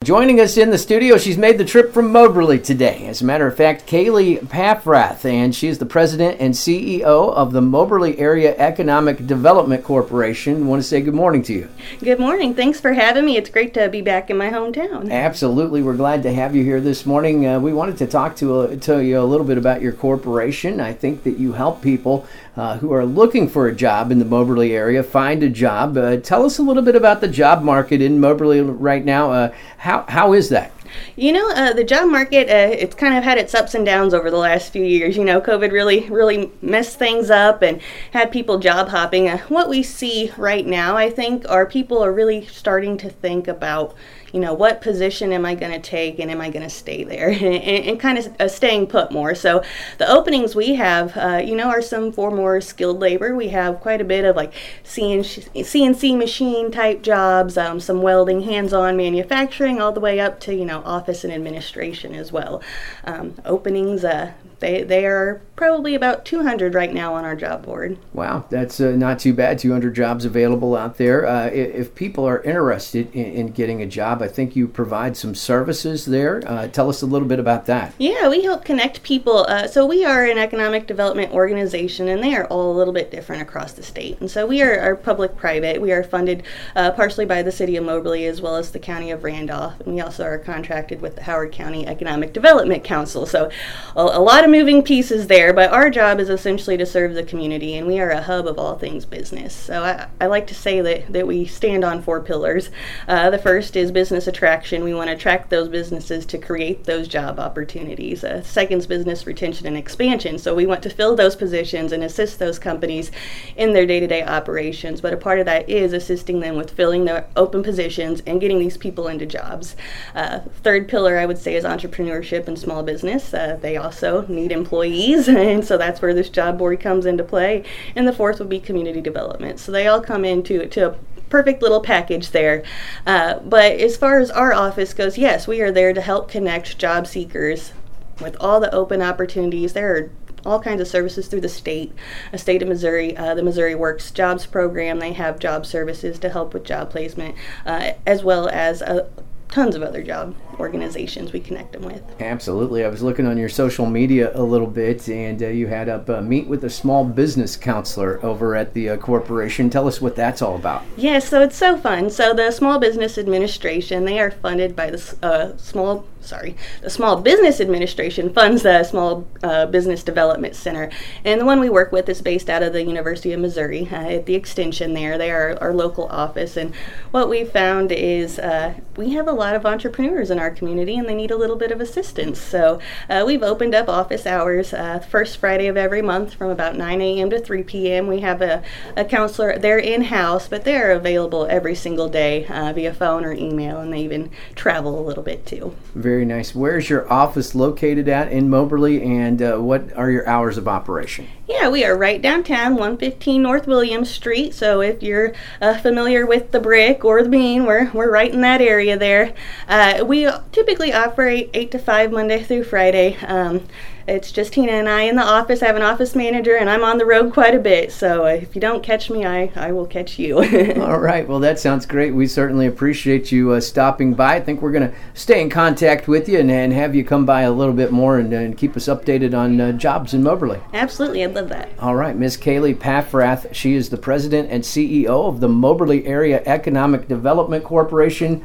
Joining us in the studio, she's made the trip from Moberly today. As a matter of fact, Kaylee Paffrath, and she is the president and CEO of the Moberly Area Economic Development Corporation. I want to say good morning to you. Good morning. Thanks for having me. It's great to be back in my hometown. Absolutely. We're glad to have you here this morning. We wanted to talk to you a little bit about your corporation. I think that you help people who are looking for a job in the Moberly area find a job. Tell us a little bit about the job market in Moberly right now. How is that? You know, the job market, it's kind of had its ups and downs over the last few years. You know, COVID really messed things up and had people job hopping. What we see right now, I think, are people are really starting to think about, you know, what position am I going to take and am I going to stay there and kind of staying put more. So the openings we have, are some for more skilled labor. We have quite a bit of like CNC machine type jobs, some welding, hands-on manufacturing, all the way up to, office and administration as well. Openings, they are probably about 200 right now on our job board. Wow, that's not too bad. 200 jobs available out there. If people are interested in getting a job, I think you provide some services there. Tell us a little bit about that. Yeah, we help connect people. So we are an economic development organization, and they are all a little bit different across the state. And so we are public-private. We are funded partially by the city of Moberly as well as the county of Randolph. And we also are contracted with the Howard County Economic Development Council. So a lot of moving pieces there, but our job is essentially to serve the community, and we are a hub of all things business. So I like to say that we stand on 4 pillars. The first is business attraction. We want to attract those businesses to create those job opportunities. Second is business retention and expansion. So we want to fill those positions and assist those companies in their day-to-day operations, but a part of that is assisting them with filling their open positions and getting these people into jobs. Third pillar, I would say, is entrepreneurship and small business. They also need employees, and so that's where this job board comes into play. And the fourth would be community development. So they all come into a perfect little package there. But as far as our office goes, yes, we are there to help connect job seekers with all the open opportunities. There are all kinds of services through the state of Missouri, the Missouri Works Jobs Program. They have job services to help with job placement, as well as tons of other job organizations we connect them with. Absolutely. I was looking on your social media a little bit, and you had up Meet with a Small Business Counselor over at the corporation. Tell us what that's all about. Yes, so it's so fun. So the Small Business Administration, they are funded by the Small Business Administration funds the Small Business Development Center. And the one we work with is based out of the University of Missouri at the extension there. They are our local office. And what we found is we have a lot of entrepreneurs in our community, and they need a little bit of assistance. So we've opened up office hours first Friday of every month from about 9 a.m. to 3 p.m. We have a counselor. They're in-house, but they're available every single day via phone or email, and they even travel a little bit too. Very nice. Where's your office located at in Moberly, and what are your hours of operation? Yeah, we are right downtown, 115 North Williams Street. So if you're familiar with the Brick or the Bean, we're right in that area there. We typically operate 8 to 5 Monday through Friday. It's just Tina and I in the office. I have an office manager, and I'm on the road quite a bit. So if you don't catch me, I will catch you. All right. Well, that sounds great. We certainly appreciate you stopping by. I think we're going to stay in contact with you and have you come by a little bit more and keep us updated on jobs in Moberly. Absolutely. I'd love that. All right. Ms. Kaylee Paffrath, she is the president and CEO of the Moberly Area Economic Development Corporation.